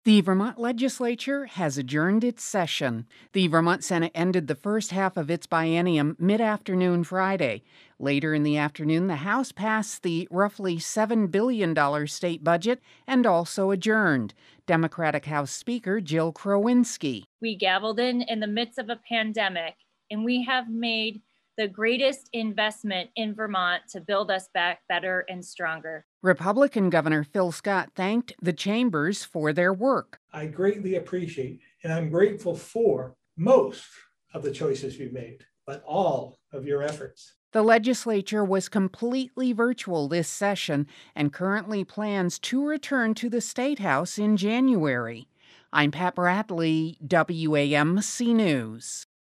The Vermont legislature has adjourned its session. The Vermont Senate ended the first half of its biennium mid-afternoon Friday. Later in the afternoon, the House passed the roughly $7 billion state budget and also adjourned. Democratic House Speaker Jill Krowinski. We gavelled in the midst of a pandemic, and we have made the greatest investment in Vermont to build us back better and stronger. Republican Governor Phil Scott thanked the chambers for their work. I greatly appreciate and I'm grateful for most of the choices you've made, but all of your efforts. The legislature was completely virtual this session and currently plans to return to the State House in January. I'm Pat Bradley, WAMC News.